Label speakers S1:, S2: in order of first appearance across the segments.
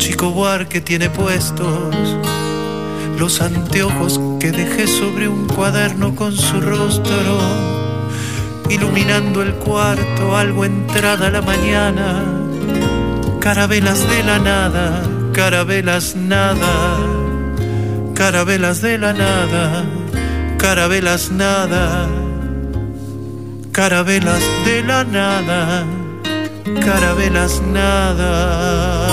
S1: Chico Buarque tiene puestos los anteojos que dejé sobre un cuaderno con su rostro, iluminando el cuarto, algo entrada la mañana. Carabelas de la nada, carabelas nada, carabelas de la nada, carabelas nada, carabelas de la nada, carabelas nada.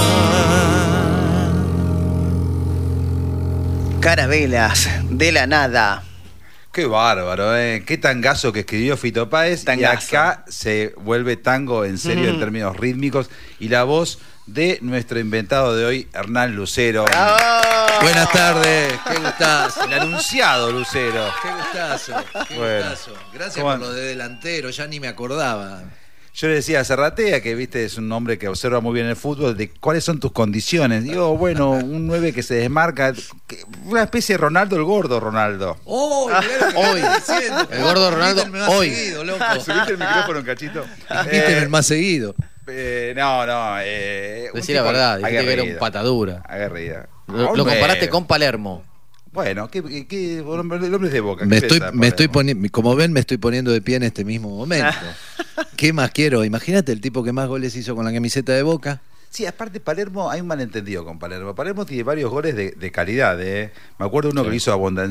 S2: Carabelas de la nada.
S3: Qué bárbaro, ¿eh? Qué tangazo que escribió Fito Páez.
S2: Tangazo.
S3: Y acá se vuelve tango en serio en términos rítmicos. Y la voz de nuestro inventado de hoy, Hernán Lucero.
S2: ¡Oh!
S4: Buenas tardes, qué gustazo.
S3: El anunciado Lucero.
S4: Qué gustazo, qué
S3: Bueno.
S4: gustazo. Gracias
S3: ¿Cómo
S4: por lo de delantero, ya ni me acordaba.
S3: Yo le decía a Serratea, que viste es un hombre que observa muy bien el fútbol, de cuáles son tus condiciones. Digo, bueno, un 9 que se desmarca, una especie de Ronaldo, el gordo Ronaldo.
S4: Hoy, hoy. El gordo Ronaldo, hoy. Seguido, loco.
S3: ¿Subiste el micrófono un cachito?
S4: Viste más seguido.
S3: No.
S4: Decí la verdad, dijiste que era un patadura.
S3: Aguerrida.
S4: Lo comparaste con Palermo.
S3: Bueno, ¿qué el hombre es de Boca?
S4: Me estoy poniendo, como ven, me estoy poniendo de pie en este mismo momento. ¿Qué más quiero? Imagínate el tipo que más goles hizo con la camiseta de Boca.
S3: Sí, aparte Palermo, hay un malentendido con Palermo. Palermo tiene varios goles de calidad, ¿eh? Me acuerdo uno que le hizo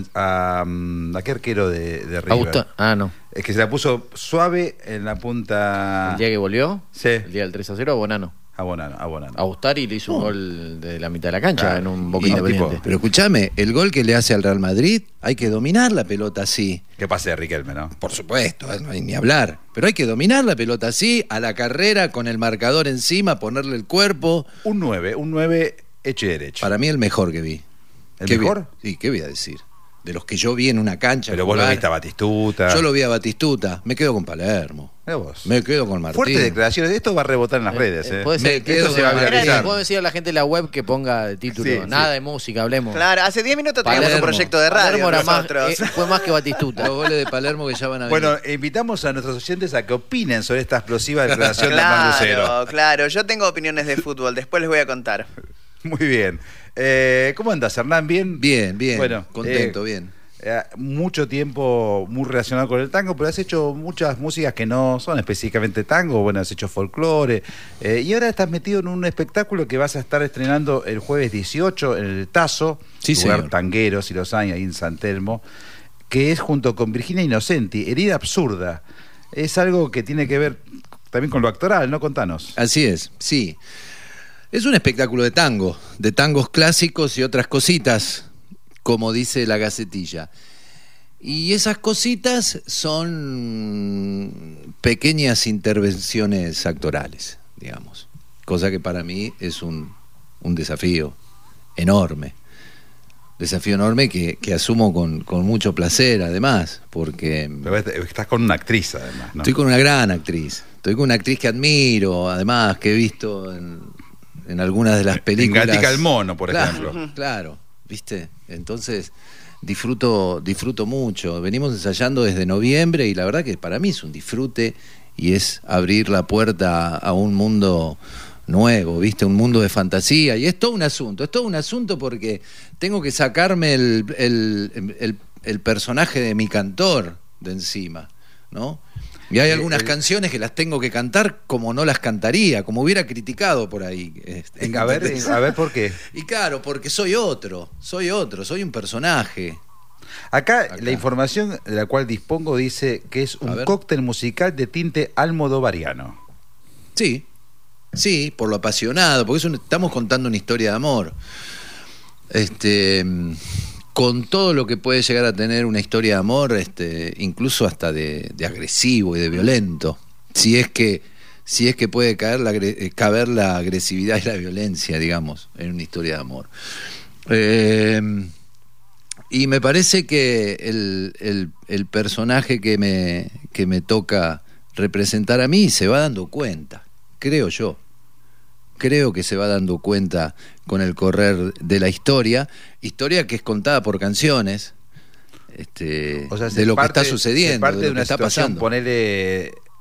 S3: a qué arquero de River.
S4: No.
S3: Es que se la puso suave en la punta.
S4: ¿El día que volvió?
S3: Sí.
S4: ¿El día del 3-0 a Bonano?
S3: A Bonano.
S4: A Ustari le hizo un gol de la mitad de la cancha,
S3: Claro.
S4: en un Boca
S3: Y
S4: Independiente.
S3: tipo-
S4: Pero escúchame, el gol que le hace al Real Madrid, hay que dominar la pelota así.
S3: Que pase de Riquelme, ¿no?
S4: Por supuesto, no hay ni hablar. Pero hay que dominar la pelota así, a la carrera, con el marcador encima, ponerle el cuerpo.
S3: Un 9 hecho y derecho.
S4: Para mí el mejor que vi.
S3: ¿El
S4: ¿Qué
S3: mejor?
S4: Sí, ¿qué voy a decir? De los que yo vi en una cancha.
S3: Pero vos lo
S4: jugar,
S3: viste a Batistuta.
S4: Yo lo vi a Batistuta. Me quedo con Palermo.
S3: Mirá vos.
S4: Me quedo con Martín.
S3: Fuertes declaraciones. Esto va a rebotar en las redes, ¿eh?
S5: Puede ser,
S4: Me quedo
S3: se va a
S4: con
S3: viralizar.
S4: Martín.
S5: puedo decir a la gente de la web que ponga el título.
S3: Sí,
S5: Nada
S3: sí.
S5: de música, hablemos.
S2: Claro, hace 10 minutos teníamos un
S4: Palermo.
S2: proyecto de radio
S5: Palermo era más,
S2: nosotros.
S5: fue más que Batistuta.
S4: Los goles de Palermo que ya van a venir.
S3: Bueno, invitamos a nuestros oyentes a que opinen sobre esta explosiva declaración de Hernán Lucero.
S2: Claro, yo tengo opiniones de fútbol, después les voy a contar.
S3: Muy bien. ¿Cómo andás, Hernán? ¿Bien?
S4: Bien.
S3: Bueno,
S4: Contento, bien.
S3: Mucho tiempo muy relacionado con el tango, pero has hecho muchas músicas que no son específicamente tango. Bueno, has hecho folclore. Y ahora estás metido en un espectáculo que vas a estar estrenando el jueves 18 en el Tazo,
S4: Sí,
S3: lugar
S4: señor.
S3: tanguero, si los hay, ahí en San Telmo, que es junto con Virginia Innocenti, Herida Absurda. Es algo que tiene que ver también con lo actoral, ¿no? Contanos.
S4: Así es, sí. Es un espectáculo de tango, de tangos clásicos y otras cositas, como dice la Gacetilla. Y esas cositas son pequeñas intervenciones actorales, digamos. Cosa que para mí es un desafío enorme. Desafío enorme que asumo con mucho placer, además, porque
S3: Pero estás con una actriz, además, ¿no?
S4: estoy con una gran actriz. Estoy con una actriz que admiro, además, que he visto en algunas de las películas.
S3: En Gatica el Mono, por
S4: Claro,
S3: ejemplo.
S4: Claro, ¿viste? Entonces, disfruto mucho. Venimos ensayando desde noviembre y la verdad que para mí es un disfrute y es abrir la puerta a un mundo nuevo, ¿viste? Un mundo de fantasía. Y es todo un asunto porque tengo que sacarme el personaje de mi cantor de encima, ¿no? Y hay algunas canciones que las tengo que cantar como no las cantaría, como hubiera criticado por ahí.
S3: A ver por qué.
S4: Y claro, porque soy un personaje.
S3: Acá la información de la cual dispongo dice que es
S4: A
S3: un
S4: ver.
S3: cóctel musical de tinte almodovariano.
S4: Sí, por lo apasionado, porque estamos contando una historia de amor. Con todo lo que puede llegar a tener una historia de amor, incluso hasta de agresivo y de violento, si es que puede caber la agresividad y la violencia, digamos, en una historia de amor. Y me parece que el personaje que me toca representar a mí se va dando cuenta, creo que se va dando cuenta con el correr de la historia que es contada por canciones,
S3: O sea,
S4: de lo que está sucediendo,
S3: parte
S4: de
S3: de
S4: lo que
S3: una
S4: está
S3: situación,
S4: pasando.
S3: ponele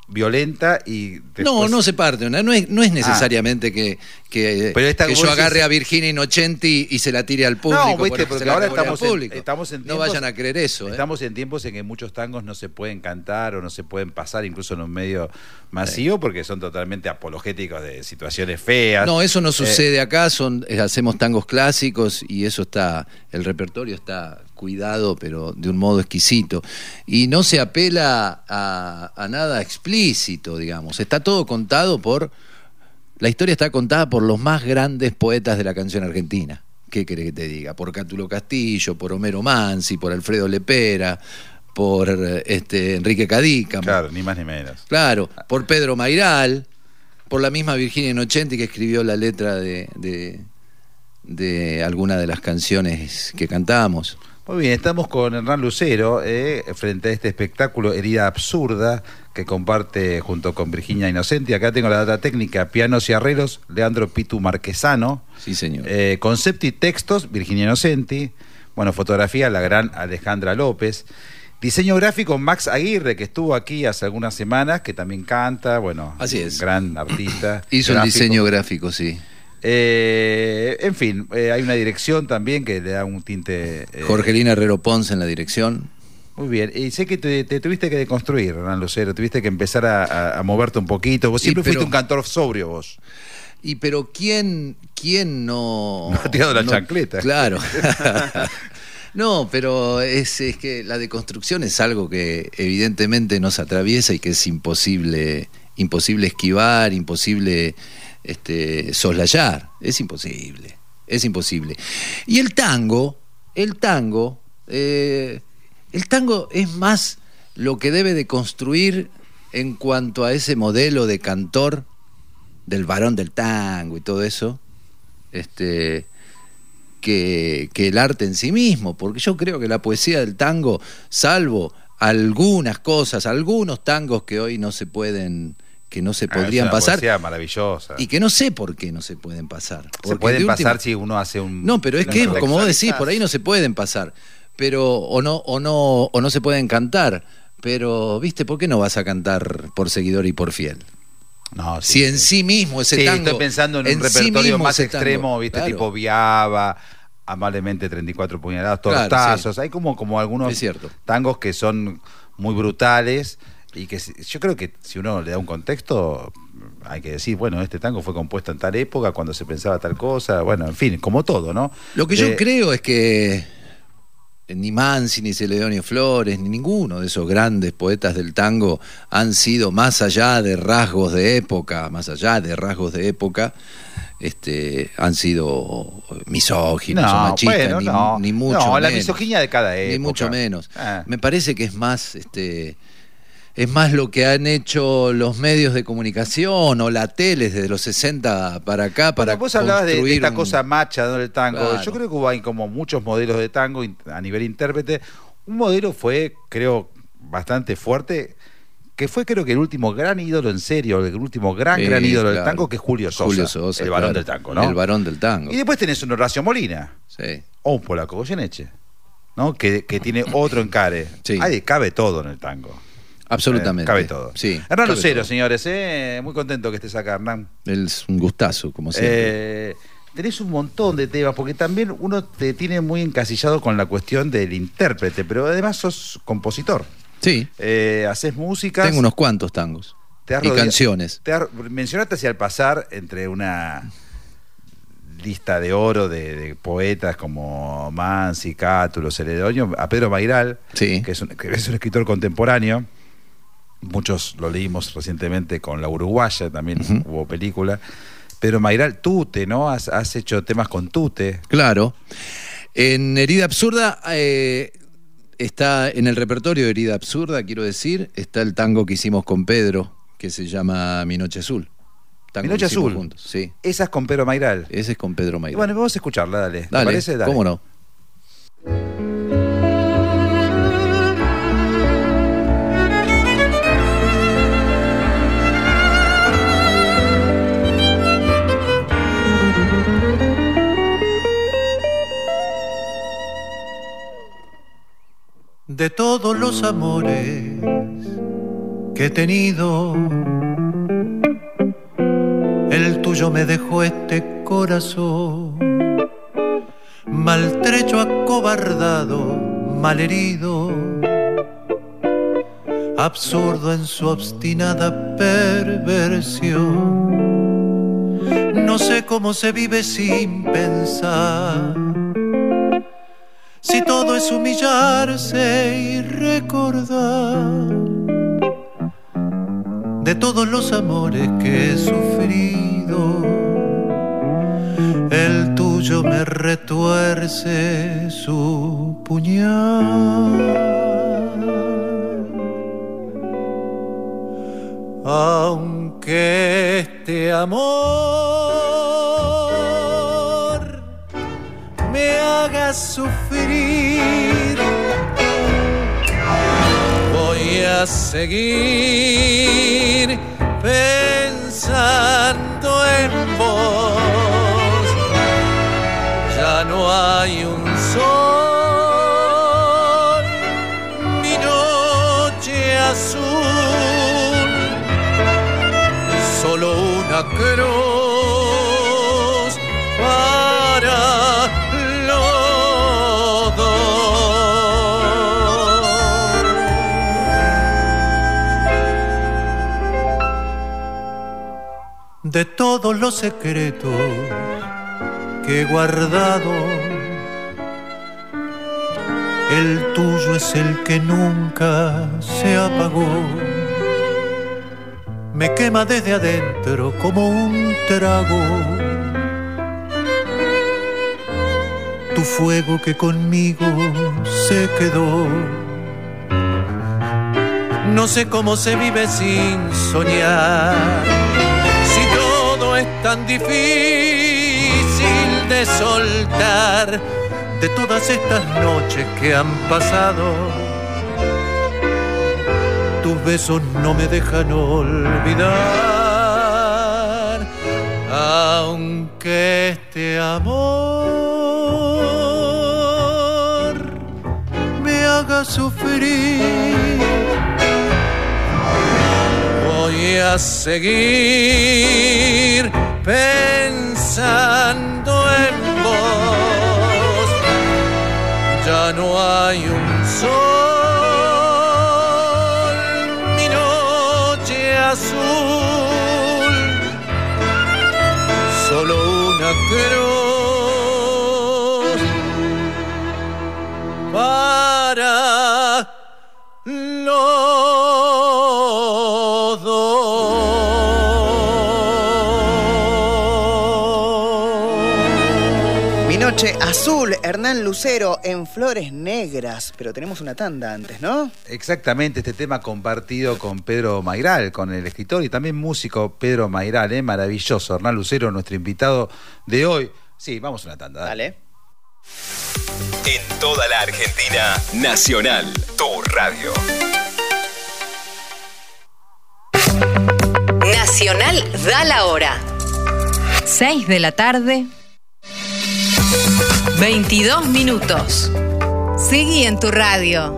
S3: violenta y después...
S4: No se parte. No es necesariamente que
S3: Pero esta,
S4: yo agarre a Virginia Innocenti y se la tire al público.
S3: No, viste, porque ahora estamos en
S4: no
S3: tiempos,
S4: vayan a creer eso.
S3: Estamos en tiempos en que muchos tangos no se pueden cantar o no se pueden pasar incluso en un medio masivo porque son totalmente apologéticos de situaciones feas.
S4: No, eso no sucede acá. Hacemos tangos clásicos y eso el repertorio está cuidado, pero de un modo exquisito. Y no se apela a nada explícito, digamos. Está todo contado la historia está contada por los más grandes poetas de la canción argentina. ¿Qué querés que te diga? Por Cátulo Castillo, por Homero Mansi, por Alfredo Lepera, por Enrique Cadícamo.
S3: Claro, ni más ni menos.
S4: Claro, por Pedro Mairal, por la misma Virginia Innocenti que escribió la letra de alguna de las canciones que cantamos.
S3: Muy bien, estamos con Hernán Lucero frente a este espectáculo Herida Absurda que comparte junto con Virginia Innocenti. Acá tengo la data técnica, pianos y arreglos, Leandro Pitu Marquesano.
S4: Sí, señor.
S3: Concepto y textos, Virginia Innocenti. Bueno, fotografía, la gran Alejandra López. Diseño gráfico, Max Aguirre, que estuvo aquí hace algunas semanas, que también canta, bueno,
S4: así es.
S3: Gran artista.
S4: Hizo
S3: gráfico.
S4: El diseño gráfico, sí.
S3: En fin, hay una dirección también que le da un tinte...
S4: Jorgelina Herrero Ponce en la dirección.
S3: Muy bien, y sé que te tuviste que deconstruir, Hernán Lucero, tuviste que empezar a moverte un poquito. Vos siempre fuiste un cantor sobrio, vos.
S4: Pero ¿quién no...
S3: No ha tirado la chancleta.
S4: Claro. No, pero es que la deconstrucción es algo que evidentemente nos atraviesa y que es imposible esquivar, imposible soslayar. Es imposible. Y el tango es más lo que debe de construir en cuanto a ese modelo de cantor del varón del tango y todo eso, que el arte en sí mismo, porque yo creo que la poesía del tango, salvo algunas cosas, algunos tangos que hoy no se podrían pasar,
S3: poesía maravillosa.
S4: y que no sé por qué no se pueden pasar.
S3: Se pueden pasar si uno hace un...
S4: No, pero es que, como vos decís, por ahí no se pueden pasar, pero o no se pueden cantar, pero, ¿viste? ¿Por qué no vas a cantar por seguidor y por fiel?
S3: No,
S4: si en sí mismo ese tango...
S3: estoy pensando en un
S4: sí
S3: repertorio más
S4: ese
S3: extremo,
S4: tango,
S3: ¿viste?
S4: claro.
S3: Tipo Viaba, Amablemente 34 puñaladas,
S4: Claro,
S3: Tortazos.
S4: sí.
S3: Hay como algunos
S4: Es cierto.
S3: tangos que son muy brutales y que yo creo que si uno le da un contexto, hay que decir, bueno, este tango fue compuesto en tal época, cuando se pensaba tal cosa, bueno, en fin, como todo, ¿no?
S4: Lo que yo creo es que ni Mansi, ni Celedonio Flores, ni ninguno de esos grandes poetas del tango han sido, más allá de rasgos de época, han sido misóginos o machistas,
S3: bueno,
S4: ni mucho
S3: no,
S4: menos.
S3: la misoginia de cada época.
S4: Ni mucho menos. Me parece que es más lo que han hecho los medios de comunicación o la tele desde los 60 para acá, para
S3: vos hablabas de esta
S4: un...
S3: cosa macha, ¿no? Del tango.
S4: Claro.
S3: Yo creo que hubo ahí como muchos modelos de tango a nivel intérprete. Un modelo fue, creo, bastante fuerte, que fue creo que el último gran ídolo en serio, el último gran ídolo del tango, que es Julio Sosa, el varón del tango, ¿no?
S4: El varón del tango.
S3: Y después tenés un Horacio Molina,
S4: sí,
S3: o un Polaco Goyeneche, ¿no? Que tiene otro encare.
S4: Sí.
S3: Ahí cabe todo en el tango.
S4: Absolutamente.
S3: Cabe todo.
S4: Sí,
S3: Hernán
S4: cabe
S3: Lucero,
S4: todo.
S3: señores, muy contento que estés acá, Hernán.
S4: Es un gustazo, como siempre.
S3: Tenés un montón de temas, porque también uno te tiene muy encasillado con la cuestión del intérprete, pero además sos compositor.
S4: Sí.
S3: Haces música.
S4: Tengo unos cuantos tangos. Y canciones.
S3: Mencionaste hacia el pasar entre una lista de oro de poetas como Mansi, Cátulo, Celedonio, a Pedro Mairal,
S4: sí,
S3: que es un escritor contemporáneo. Muchos lo leímos recientemente con La Uruguaya, también hubo película. Pedro Mairal, Tute, ¿no? Has hecho temas con Tute.
S4: Claro. En Herida Absurda, está en el repertorio de Herida Absurda, quiero decir, está el tango que hicimos con Pedro, que se llama Mi Noche Azul.
S3: Mi Noche Azul.
S4: Juntos, sí.
S3: Esa es con Pedro Mairal.
S4: Ese es con Pedro Mairal.
S3: Bueno, vamos a escucharla, dale. ¿Te
S4: Dale,
S3: parece? Dale.
S4: ¿cómo no?
S1: De todos los amores que he tenido. El tuyo me dejó este corazón maltrecho, acobardado, malherido, absurdo en su obstinada perversión. No sé cómo se vive sin pensar, si todo es humillarse y recordar de todos los amores que he sufrido. El tuyo me retuerce su puñal. Aunque este amor me haga sufrir, voy a seguir pensando en vos. Ya no hay un sol, mi noche azul, solo una cruz para los dos. De todos los secretos que he guardado, el tuyo es el que nunca se apagó. Me quema desde adentro como un trago tu fuego que conmigo se quedó. No sé cómo se vive sin soñar, si todo es tan difícil de soltar. De todas estas noches que han pasado, tus besos no me dejan olvidar. Aunque este amor me haga sufrir, voy a seguir pensando en vos. Ya no hay un sol, mi noche azul, solo una cruz para los dos.
S2: Mi noche azul, Hernán Lucero en Flores Negras. Pero tenemos una tanda antes, ¿no?
S3: Exactamente, este tema compartido con Pedro Mayral, con el escritor y también músico Pedro Mayral, maravilloso. Hernán Lucero, nuestro invitado de hoy. Sí, vamos a una tanda.
S2: Dale.
S6: En toda la Argentina, Nacional, tu radio.
S7: Nacional da la hora.
S8: 6 de la tarde, 22 minutos.
S7: Seguí en tu radio.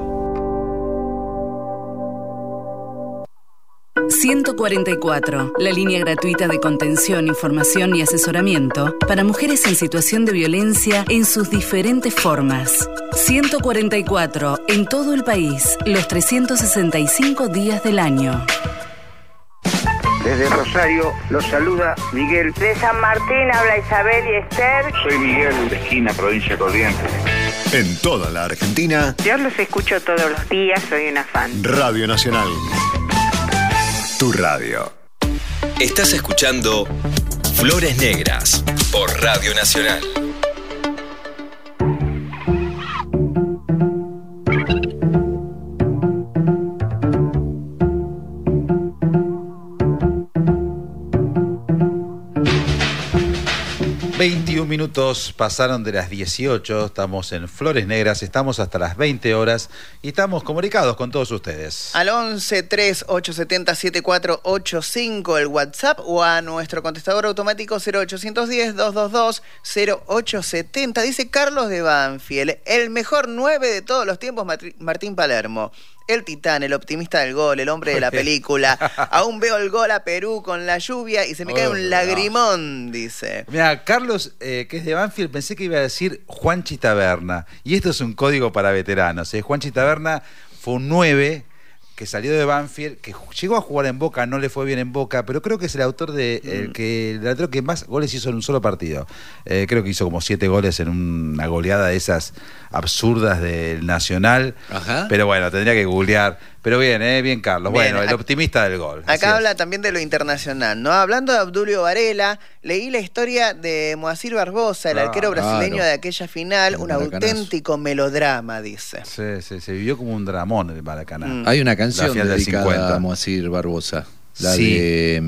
S9: 144, la línea gratuita de contención, información y asesoramiento para mujeres en situación de violencia en sus diferentes formas. 144, en todo el país, los 365 días del año.
S10: Desde Rosario los saluda Miguel.
S11: De San Martín habla Isabel y Esther.
S10: Soy Miguel, de Esquina, provincia Corrientes.
S6: En toda la Argentina,
S11: Yo los escucho todos los días, soy una fan.
S6: Radio Nacional, tu radio. Estás escuchando Flores Negras por Radio Nacional.
S3: Minutos pasaron de las 18, estamos en Flores Negras, estamos hasta las 20 horas y estamos comunicados con todos ustedes.
S2: Al 11-3870-7485 el WhatsApp o a nuestro contestador automático 0810-222-0870. Dice Carlos de Banfield, el mejor 9 de todos los tiempos, Martín Palermo. el titán, el optimista del gol, el hombre de la película. Aún veo el gol a Perú con la lluvia y se me cae un lagrimón, dice.
S3: Mira, Carlos, que es de Banfield, pensé que iba a decir Juanchi Taberna. Y esto es un código para veteranos. Juanchi Taberna fue un 9 que salió de Banfield, que llegó a jugar en Boca, no le fue bien en Boca, pero creo que es el autor el delantero que más goles hizo en un solo partido. Creo que hizo como 7 goles en una goleada de esas absurdas del Nacional.
S4: Ajá.
S3: Pero bueno, tendría que googlear. Pero bien, Carlos.
S2: Bien,
S3: bueno, el optimista del gol.
S2: Acá habla también de lo internacional, ¿no? Hablando de Obdulio Varela, leí la historia de Moacir Barbosa, el arquero brasileño de aquella final, un auténtico melodrama, dice.
S3: Sí, se vivió como un dramón el Maracaná.
S4: Hay una canción
S3: La del 50.
S4: dedicada a Moacir Barbosa.
S3: Sí.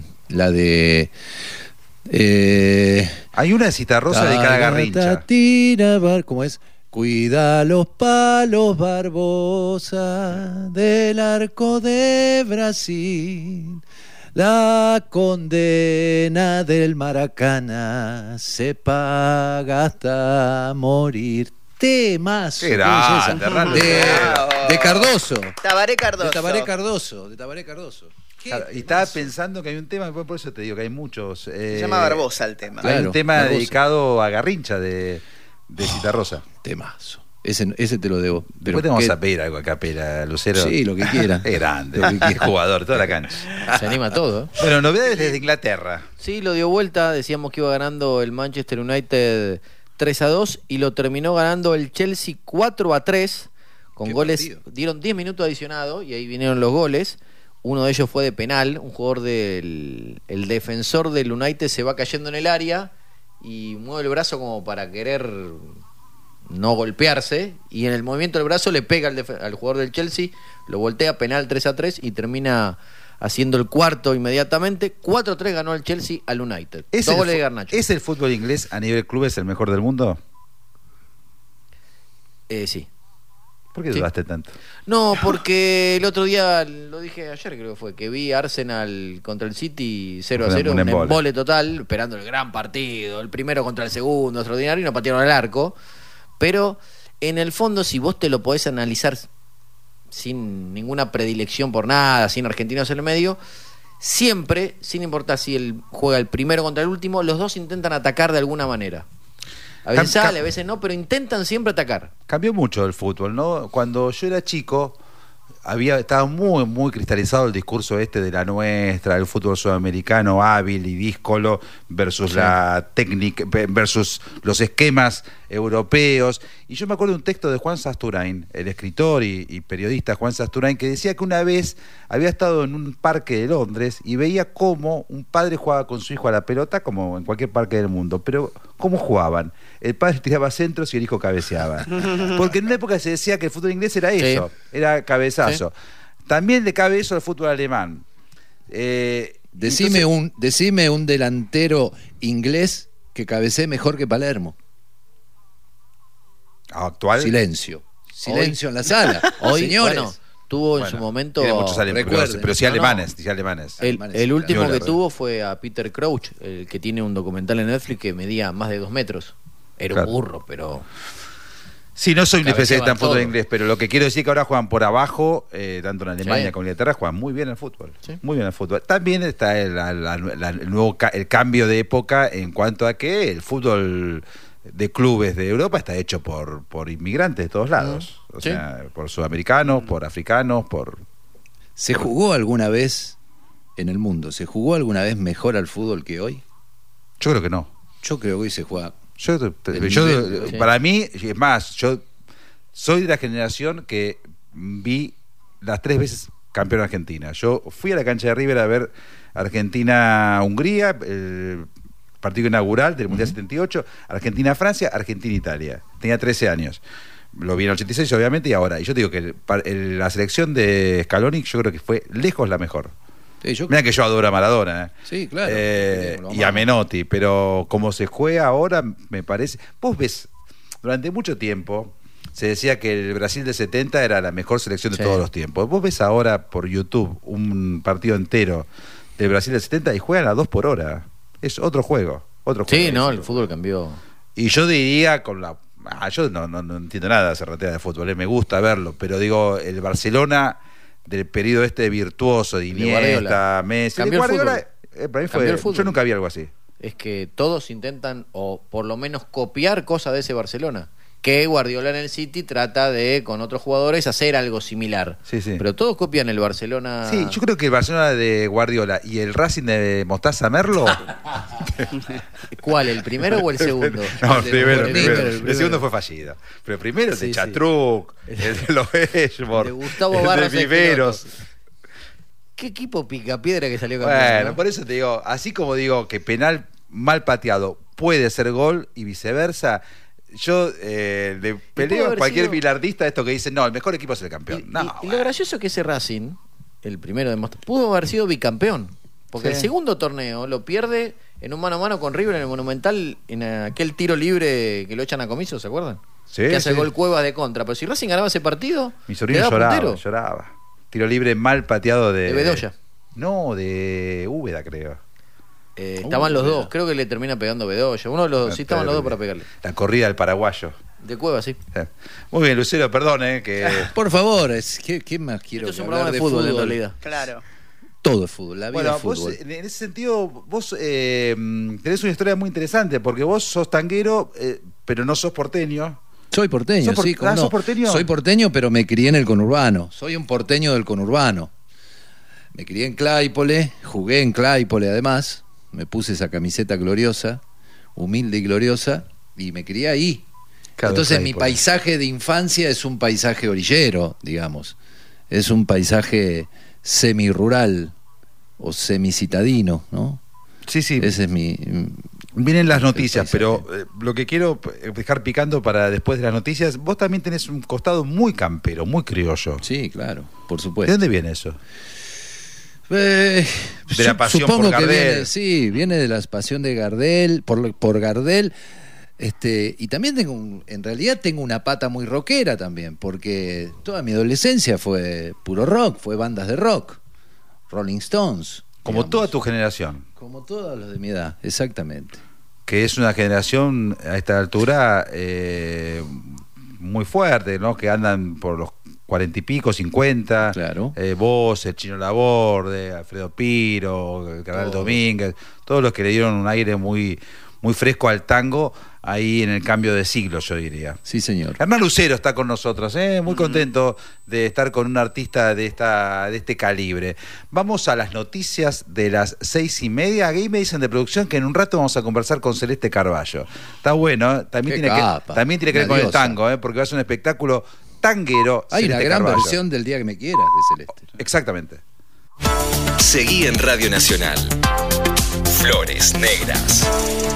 S3: Hay una de Citarrosa dedicada a Garrincha.
S4: ¿Cómo es? Cuida los palos, Barbosa, del arco de Brasil. La condena del Maracaná se paga hasta morir. Temazo.
S3: Qué grande,
S4: de Cardoso.
S2: Tabaré Cardoso.
S4: De Tabaré Cardoso.
S3: Claro, y estaba pensando que hay un tema, por eso te digo que hay muchos.
S2: Se llama Barbosa el tema.
S3: Hay un tema
S4: Barbosa,
S3: dedicado a Garrincha de Citarrosa.
S4: Temazo. Ese te lo debo.
S3: Después te vamos a pedir algo acá, Pera, Lucero.
S4: Sí, lo que quiera.
S3: Es grande, es jugador, toda la cancha.
S5: Se anima todo.
S3: Bueno, novedades desde Inglaterra.
S5: Sí, lo dio vuelta. Decíamos que iba ganando el Manchester United 3-2 y lo terminó ganando el Chelsea 4-3 con goles.
S4: Partido.
S5: Dieron 10 minutos adicionados y ahí vinieron los goles. Uno de ellos fue de penal. Un jugador el defensor del United se va cayendo en el área y mueve el brazo como para querer no golpearse, y en el movimiento del brazo le pega al jugador del Chelsea, lo voltea, penal 3-3 y termina haciendo el cuarto inmediatamente. 4-3 ganó el Chelsea al United.
S3: ¿Es
S5: Dos goles de Garnacho.
S3: ¿Es el fútbol inglés a nivel clubes el mejor del mundo?
S5: Sí.
S3: ¿Por qué dudaste tanto?
S5: No, porque el otro día, lo dije ayer creo que fue, que vi Arsenal contra el City 0-0, un embole total, esperando el gran partido, el primero contra el segundo, extraordinario, y no patearon al arco. Pero en el fondo, si vos te lo podés analizar sin ninguna predilección por nada, sin argentinos en el medio, siempre, sin importar si él juega el primero contra el último, los dos intentan atacar de alguna manera. A veces sale, a veces no, pero intentan siempre atacar.
S3: Cambió mucho el fútbol, ¿no? Cuando yo era chico, estaba muy, muy cristalizado el discurso de la nuestra, el fútbol sudamericano hábil y díscolo versus la técnica, versus los esquemas europeos. Y yo me acuerdo de un texto de Juan Sasturain, el escritor y periodista Juan Sasturain, que decía que una vez había estado en un parque de Londres y veía cómo un padre jugaba con su hijo a la pelota, como en cualquier parque del mundo, pero ¿cómo jugaban? El padre tiraba centros y el hijo cabeceaba. Porque en una época se decía que el fútbol inglés era eso, era cabezazo. Sí. También le cabe eso al fútbol alemán.
S4: Decime un delantero inglés que cabecee mejor que Palermo.
S3: ¿Actual?
S4: Silencio en la sala.
S5: Hoy,
S4: señores.
S5: bueno, tuvo en su momento.
S3: Tiene muchos alemanes, pero sí alemanes. Sí alemanes.
S5: El último que tuvo fue a Peter Crouch, el que tiene un documental en Netflix que medía más de 2 metros. Era un burro, pero.
S3: Sí, no soy un especialista en fútbol inglés, pero lo que quiero decir es que ahora juegan por abajo, tanto en Alemania como en Inglaterra, juegan muy bien al fútbol. Sí. Muy bien al fútbol. También está el cambio de época en cuanto a que el fútbol de clubes de Europa está hecho por inmigrantes de todos lados. O sea, por sudamericanos, por africanos, por...
S4: ¿Se jugó alguna vez en el mundo? ¿Se jugó alguna vez mejor al fútbol que hoy?
S3: Yo creo que no.
S4: Yo creo que hoy se juega.
S3: Para mí, es más, yo soy de la generación que vi las 3 veces campeón de Argentina. Yo fui a la cancha de River a ver Argentina-Hungría, el partido inaugural del Mundial 78, Argentina-Francia, Argentina-Italia. Tenía 13 años. Lo vi en el 86, obviamente, y ahora. Y yo te digo que la selección de Scaloni, yo creo que fue lejos la mejor. Mira que yo adoro a Maradona,
S4: Sí, claro.
S3: Y a Menotti, pero como se juega ahora, me parece... Vos ves, durante mucho tiempo se decía que el Brasil de 70 era la mejor selección de todos los tiempos. Vos ves ahora por YouTube un partido entero del Brasil de 70 y juegan a 2 por hora. Es otro juego.
S5: Sí, no, el fútbol cambió.
S3: Y yo diría, con la yo no entiendo nada de hacer ratea de fútbol, me gusta verlo, pero digo, el Barcelona del periodo virtuoso de Iniesta, Messi,
S5: cambió
S3: Guardiola, para mí yo nunca vi algo así.
S5: Es que todos intentan, o por lo menos copiar cosas de ese Barcelona, que Guardiola en el City trata de, con otros jugadores, hacer algo similar.
S3: Sí.
S5: Pero todos copian el Barcelona.
S3: Sí, yo creo que el Barcelona de Guardiola y el Racing de Mostaza Merlo.
S5: ¿Cuál? ¿El primero o el segundo?
S3: No, el primero. El segundo fue fallido. Pero primero el de Chatruc, el de los Edgeworth,
S5: de Gustavo Barros,
S3: el de Viveros.
S5: ¿Qué equipo picapiedra que salió campeón?
S3: Bueno,
S5: ¿no?
S3: por eso te digo, así como digo que penal mal pateado puede ser gol y viceversa, yo le peleo a cualquier bilardista esto que dice, no, el mejor equipo es el campeón.
S5: Y lo gracioso es que ese Racing, el primero de Mostaza, pudo haber sido bicampeón, porque el segundo torneo lo pierde en un mano a mano con River en el Monumental, en aquel tiro libre que lo echan a Comiso, ¿se acuerdan?
S3: Sí,
S5: que hace gol Cuevas de contra, pero si Racing ganaba ese partido,
S3: mi sobrino lloraba. Tiro libre mal pateado de
S5: Bedoya.
S3: No, de Úbeda, creo.
S5: Estaban los dos, creo que le termina pegando Bedoya. Uno de los dos, sí, estaban los dos para pegarle.
S3: La corrida del paraguayo.
S5: De Cuevas, sí.
S3: Muy bien, Lucero, perdón, que...
S4: Por favor, ¿qué más quiero?
S5: Esto es un programa de fútbol, en realidad.
S2: Claro.
S4: Todo es fútbol, la vida es fútbol.
S3: Vos, en ese sentido, vos tenés una historia muy interesante, porque vos sos tanguero, pero no sos porteño.
S4: Soy porteño, sí.
S3: ¿Sos porteño?
S4: Soy porteño, pero me crié en el conurbano. Soy un porteño del conurbano. Me crié en Claypole, jugué en Claypole además. Me puse esa camiseta gloriosa, humilde y gloriosa, y me crié ahí. Claro, entonces mi paisaje de infancia es un paisaje orillero, digamos. Es un paisaje semi-rural o semi-citadino, ¿no?
S3: Sí.
S4: Ese es mi...
S3: Vienen las noticias, pero lo que quiero dejar picando para después de las noticias, vos también tenés un costado muy campero, muy criollo.
S4: Sí, claro, por supuesto.
S3: ¿De dónde viene eso?
S4: De
S3: la pasión por Gardel.
S4: Viene de la pasión de Gardel, por Gardel. Y también en realidad tengo una pata muy rockera también, porque toda mi adolescencia fue puro rock, fue bandas de rock, Rolling Stones.
S3: Como digamos, toda tu generación.
S4: Como todos los de mi edad, exactamente.
S3: Que es una generación a esta altura muy fuerte, ¿no? Que andan por los 40 y pico, 50.
S4: Claro.
S3: Vos, el Chino Laborde, Alfredo Piro, el Carnal Domínguez, todos los que le dieron un aire muy, muy fresco al tango ahí en el cambio de siglo, yo diría.
S4: Sí, señor.
S3: Hernán Lucero está con nosotros, muy contento de estar con un artista de este calibre. Vamos a las noticias de las 6:30. Aquí me dicen de producción que en un rato vamos a conversar con Celeste Carballo. Está bueno, ¿eh? También tiene que ver con el tango, porque va a ser un espectáculo tanguero.
S4: Hay
S3: Celeste
S4: una gran
S3: Carballo.
S4: versión del Día que me quieras de Celeste.
S3: Exactamente.
S6: Seguí en Radio Nacional. Flores Negras.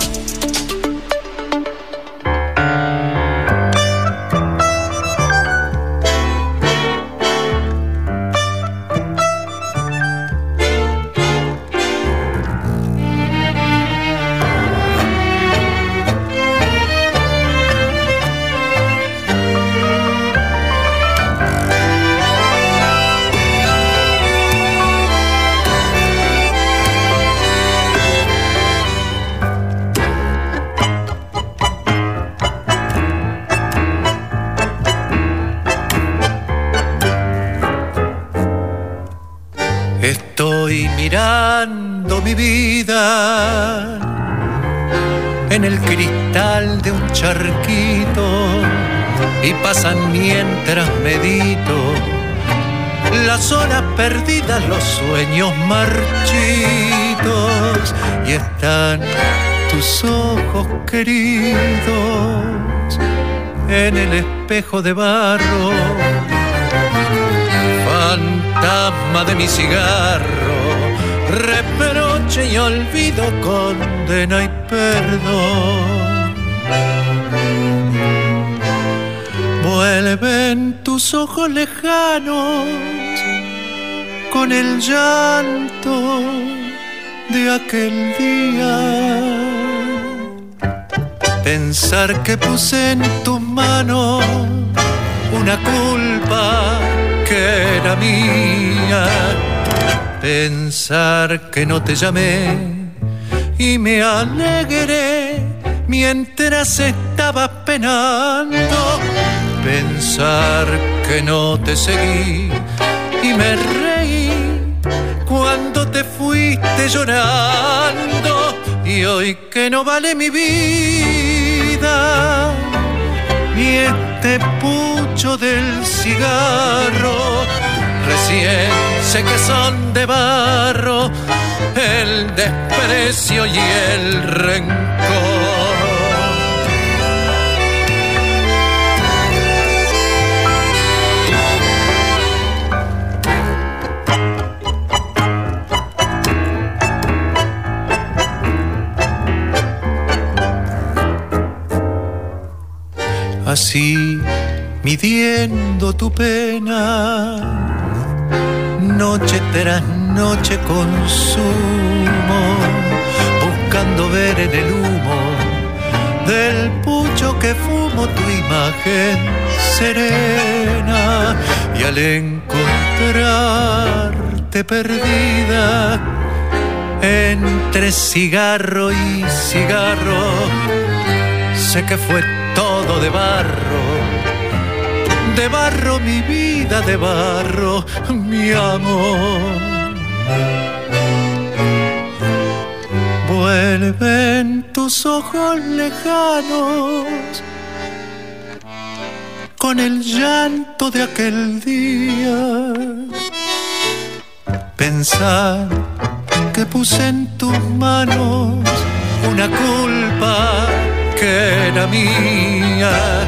S1: Estoy mirando mi vida en el cristal de un charquito y pasan mientras medito las horas perdidas, los sueños marchitos, y están tus ojos queridos en el espejo de barro, fantasma de mi cigarro, reproche y olvido, condena y perdón. Vuelven tus ojos lejanos con el llanto de aquel día. Pensar que puse en tus manos una culpa que era mía. Pensar que no te llamé y me alegré mientras estabas penando. Pensar que no te seguí y me reí cuando te fuiste llorando. Y hoy que no vale mi vida ni este pucho del cigarro, recién sé que son de barro el desprecio y el rencor. Así, midiendo tu pena, noche tras noche consumo, buscando ver en el humo del pucho que fumo tu imagen serena. Y al encontrarte perdida entre cigarro y cigarro, sé que fue todo de barro mi vida, de barro mi amor. Vuelven tus ojos lejanos con el llanto de aquel día. Pensar que puse en tus manos una culpa que era mía.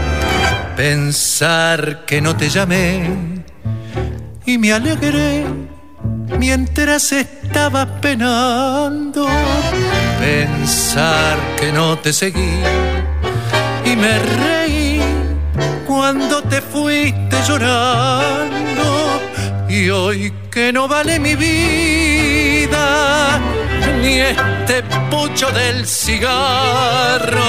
S1: Pensar que no te llamé y me alegré mientras estabas penando. Pensar que no te seguí y me reí cuando te fuiste llorando. Y hoy que no vale mi vida ni este pucho del cigarro,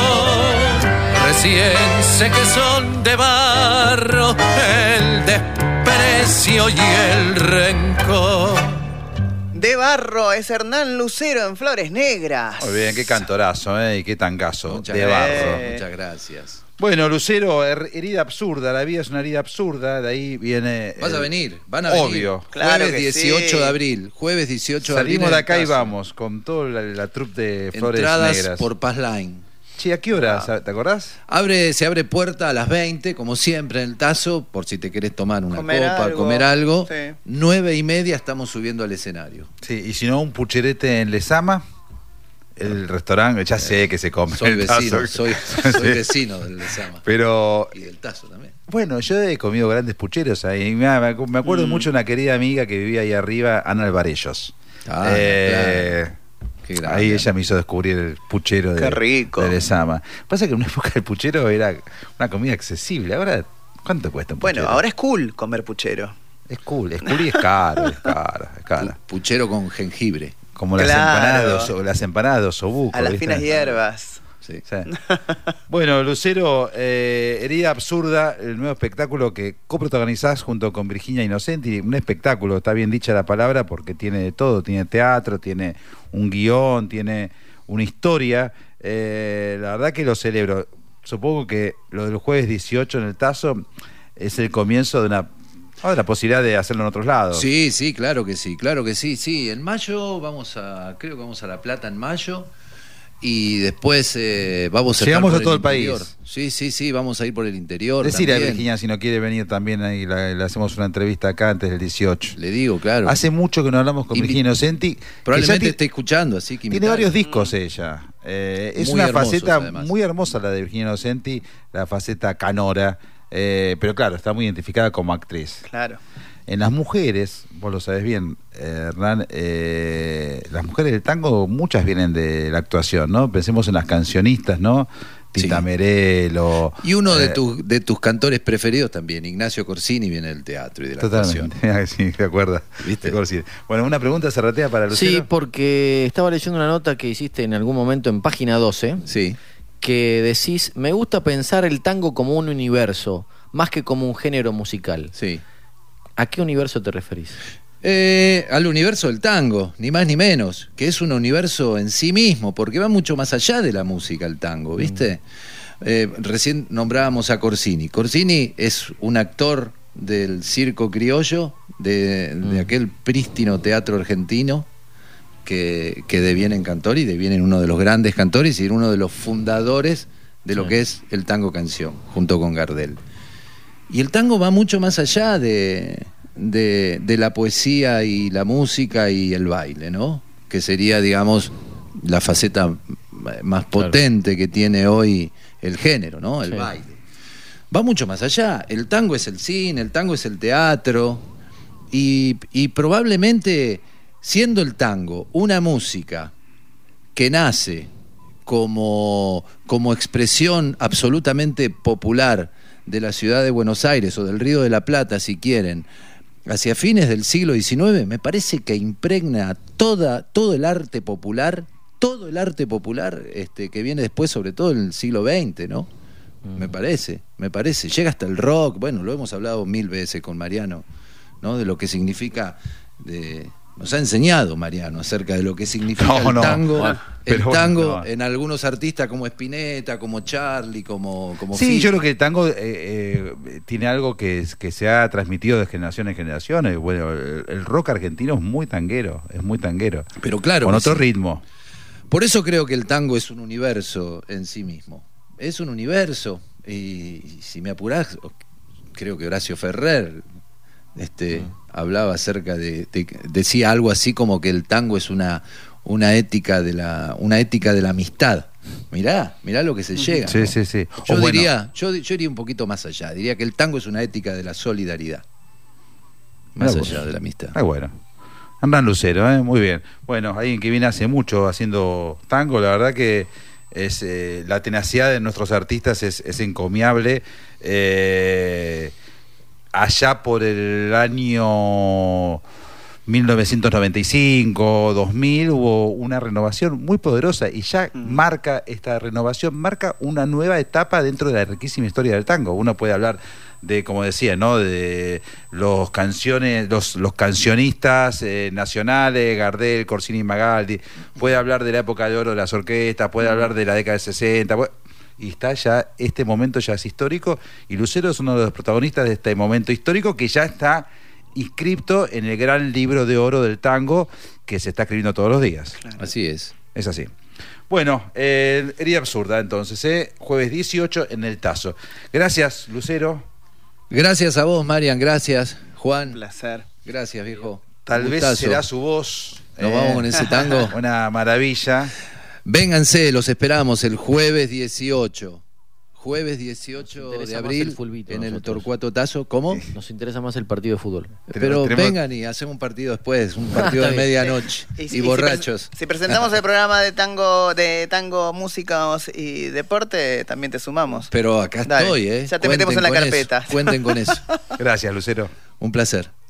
S1: recién sé que son de barro el desprecio y el rencor.
S2: De barro es Hernán Lucero en Flores Negras.
S3: Muy bien, qué cantorazo, y qué tangazo.
S4: Muchas
S3: de
S4: gracias,
S3: barro.
S4: muchas gracias.
S3: Bueno, Lucero, herida absurda, la vida es una herida absurda, de ahí viene...
S4: Van a venir.
S3: Obvio.
S2: Claro,
S4: jueves 18 de abril, jueves 18 de abril.
S3: Salimos de acá y vamos, con toda la troupe de Flores
S4: Entradas
S3: Negras.
S4: por Paz Line.
S3: Che, ¿a qué hora? ¿Te acordás?
S4: Se abre puerta a las 20, como siempre en el Tazo, por si te querés tomar una copa, comer algo.
S2: Sí.
S4: 9:30 estamos subiendo al escenario.
S3: Sí, y si no, un pucherete en Lezama, el restaurante, ya sé que se come.
S4: Soy
S3: el
S4: vecino,
S3: Tazo.
S4: soy vecino del Lezama.
S3: Pero...
S4: Y del Tazo también.
S3: Bueno, yo he comido grandes pucheros ahí. Me acuerdo mucho de una querida amiga que vivía ahí arriba, Ana Alvarellos.
S4: Claro. Qué grande.
S3: Ahí ella me hizo descubrir el puchero de Lezama. Pasa que en una época el puchero era una comida accesible. Ahora, ¿cuánto cuesta un puchero?
S2: Bueno, ahora es cool comer puchero.
S3: Es cool y es caro, es caro.
S4: Puchero con jengibre.
S3: Como las empanadas de osobuco.
S2: A las
S3: ¿viste?
S2: finas hierbas.
S3: Sí. Bueno, Lucero, Herida Absurda, el nuevo espectáculo que coprotagonizás junto con Virginia Innocenti. Un espectáculo, está bien dicha la palabra, porque tiene de todo. Tiene teatro, tiene un guión, tiene una historia. La verdad que lo celebro. Supongo que lo del jueves 18 en el Tazo es el comienzo de la posibilidad de hacerlo en otros lados.
S4: Sí, claro que sí. Sí, en mayo creo que vamos a La Plata en mayo. Y después vamos a
S3: llegamos
S4: estar
S3: a todo el
S4: interior.
S3: país.
S4: Sí, vamos a ir por el interior.
S3: Decirle
S4: también.
S3: a Virginia si no quiere venir también, ahí le hacemos una entrevista acá antes del 18.
S4: Le digo, claro.
S3: Hace mucho que no hablamos con Virginia Innocenti.
S4: Probablemente esté escuchando, así que
S3: tiene varios discos ella. Es
S4: muy
S3: una
S4: hermosos,
S3: faceta
S4: además.
S3: muy hermosa la de Virginia Innocenti, la faceta canora. Pero claro, está muy identificada como actriz.
S2: Claro.
S3: En las mujeres, vos lo sabés bien, Hernán, las mujeres del tango, muchas vienen de la actuación, ¿no? Pensemos en las cancionistas, ¿no? Tita Merelo.
S4: Y uno de tus cantores preferidos también, Ignacio Corsini, viene del teatro y de la actuación.
S3: Sí, te acuerdas. ¿Viste? Bueno, una pregunta cerratea para Lucero.
S5: Sí, porque estaba leyendo una nota que hiciste en algún momento en Página 12.
S4: Sí.
S5: Que decís, me gusta pensar el tango como un universo, más que como un género musical.
S4: Sí.
S5: ¿A qué universo te referís?
S4: Al universo del tango, ni más ni menos, que es un universo en sí mismo, porque va mucho más allá de la música el tango, ¿viste? Recién nombrábamos a Corsini. Corsini es un actor del circo criollo, de aquel prístino teatro argentino, que deviene en cantor y deviene en uno de los grandes cantores y en uno de los fundadores de lo que es el tango canción, junto con Gardel. Y el tango va mucho más allá de la poesía y la música y el baile, ¿no? Que sería, digamos, la faceta más potente que tiene hoy el género, ¿no? El baile. Va mucho más allá. El tango es el cine, el tango es el teatro y probablemente, siendo el tango una música que nace como expresión absolutamente popular de la ciudad de Buenos Aires o del Río de la Plata, si quieren, hacia fines del siglo XIX, me parece que impregna todo el arte popular, que viene después, sobre todo en el siglo XX, ¿no? Me parece. Llega hasta el rock, bueno, lo hemos hablado 1000 veces con Mariano, ¿no? De lo que significa, nos ha enseñado Mariano acerca de lo que significa el tango, en algunos artistas como Spinetta, como Charlie, como
S3: sí, yo creo que el tango tiene algo que se ha transmitido de generación en generación. Bueno, el rock argentino es muy tanguero,
S4: pero claro,
S3: con otro ritmo.
S4: Por eso creo que el tango es un universo en sí mismo. Es un universo, y si me apurás, creo que Horacio Ferrer hablaba acerca decía algo así como que el tango es una ética de la amistad. Mirá lo que se llega, ¿no?
S3: Sí.
S4: Yo iría un poquito más allá. Diría que el tango es una ética de la solidaridad, más allá de la amistad.
S3: Bueno. Hernán Lucero, muy bien. Bueno, alguien que viene hace mucho haciendo tango, la verdad que es la tenacidad de nuestros artistas es encomiable. Allá por el año 1995, 2000 hubo una renovación muy poderosa y ya esta renovación marca una nueva etapa dentro de la riquísima historia del tango. Uno puede hablar de, como decía, ¿no? De los cancionistas nacionales, Gardel, Corsini, Magaldi, puede hablar de la época de oro de las orquestas, puede hablar de la década del 60, y está ya, este momento ya es histórico, y Lucero es uno de los protagonistas de este momento histórico que ya está inscripto en el gran libro de oro del tango que se está escribiendo todos los días.
S4: Claro. Así es.
S3: Es así. Bueno, herida absurda entonces, jueves 18 en el Tazo. Gracias, Lucero.
S4: Gracias a vos, Marian, gracias, Juan.
S2: Un placer.
S4: Gracias, viejo.
S3: Tal vez será su voz.
S4: Nos vamos con ese tango.
S3: Una maravilla.
S4: Vénganse, los esperamos el jueves 18. Jueves 18 de abril en el Torcuato Tazo. ¿Cómo?
S5: Nos interesa más el partido de fútbol.
S4: Pero vengan y hacemos un partido después, un partido de medianoche y borrachos.
S2: Si presentamos el programa de tango, músicos y deporte, también te sumamos.
S4: Pero acá estoy,
S2: Ya te metemos en la carpeta.
S4: Cuenten con eso.
S3: Gracias, Lucero.
S4: Un placer.